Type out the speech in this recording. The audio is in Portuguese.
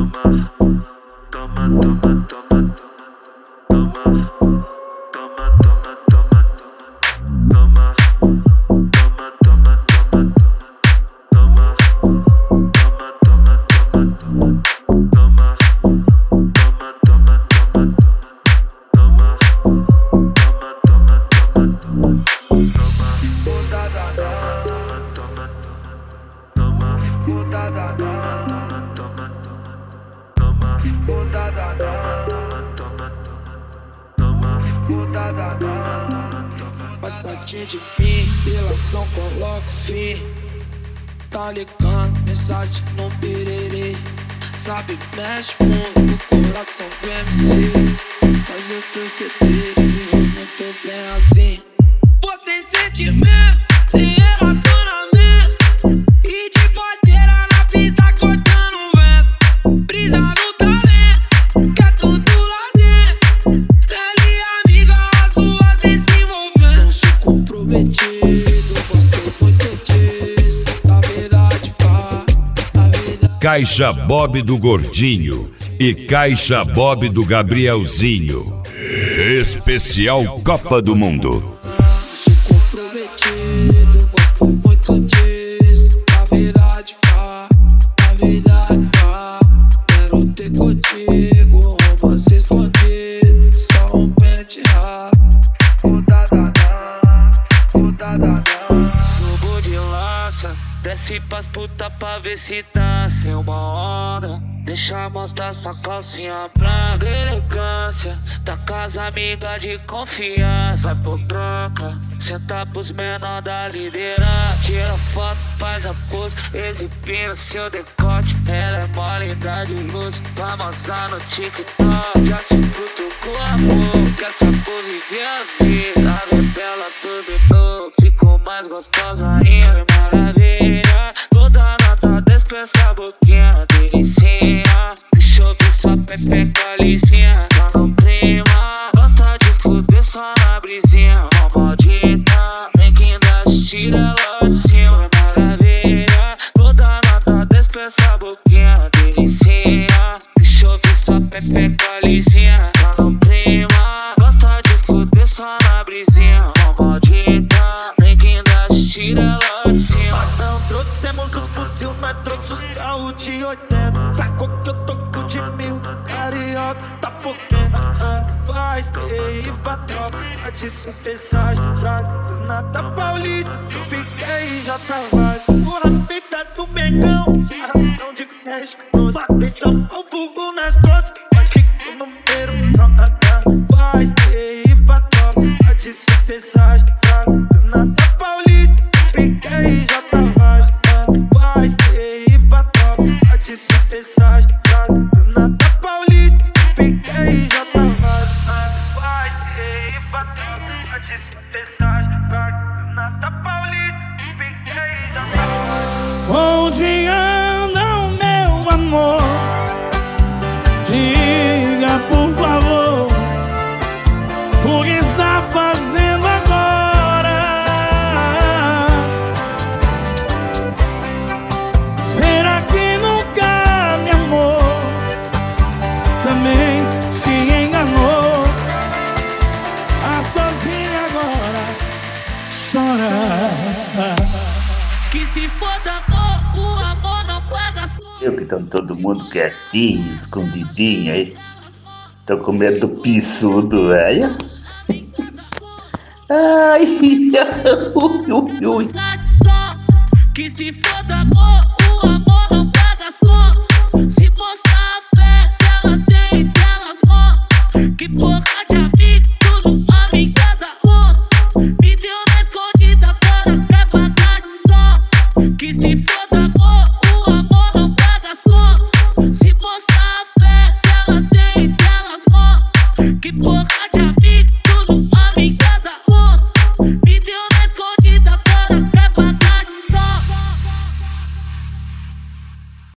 Faz parte de mim, relação coloca fim. Tá ligando, mensagem no piriri. Sabe, mexe muito o coração do MC. Mas eu tenho certeza que eu não tô bem assim. Você sentimento, sem relacionamento. E de boteira na pista cortando o vento. Brisa no talento, quer tudo lá dentro. Ele amiga, as suas vem se envolvendo. Não sou comprometido, gosto muito disso. A verdade fala, a verdade. Caixa Bob do Gordinho e Caixa Bob do Gabrielzinho. Especial Copa do Mundo. Sou comprometido, gosto muito disso. A verdade fala, a verdade fala. Quero ter contigo, romance escondido. Só um pente ralo. Tubo de lança, desce pras puta pra ver se tá sem uma onda. Deixa mostrar sua calcinha branca, elegância. Tá com as amigas de confiança. Vai por branca, senta pros menor da liderança. Tira foto, faz a pose, exibindo seu decote. Ela é mó linda de luz, famosa no TikTok. Já se frustrou com o amor, quer só por viver a vida. A bela tudo novo, ficou mais gostosa ainda, maravilha. Toda nota despensa a boquinha, delicinha. Deixa eu ver sua pepeca lisinha, tá no clima. Gosta de fuder só na brisinha, ó maldita. Nem quem dá tira ela de cima, maravilha. Toda nota despensa a boquinha, delicinha. Deixa eu ver sua pepeca lisinha, tá no clima. Gosta de fuder só na brisinha, ó maldita. Nem quem dá tira ela de cima. Não trouxemos os fuzil, nós trouxe os carros de 80. Pra que eu tô com de 1000, carioca tá foquendo. Paz, e troca, de sucessagem fraca. Do nada paulista, piquei e já tá vago. Porra, feita do Mengão, não digo México. Batei só o bugo nas costas, bate com o número, troca. Paz, e troca, de sucessagem fraca. Do nada paulista, piquei e já tá vago. Paz, e troca, de sucessagem fraca. Do nada paulista, piquei e já tá vago. Paz, e troca, de sucessagem fraca. Do nada paulista, piquei e já tá vago. Onde anda o meu amor? Diga por favor, o que está fazendo agora? Será que nunca me amou? Também se enganou. A sozinha agora chora. Que se foda amor, o amor não paga as contas. Eu que tô todo mundo quietinho, escondidinho aí. Tô com medo do pissudo, velho. Ai, ui. Que se foda amor, o amor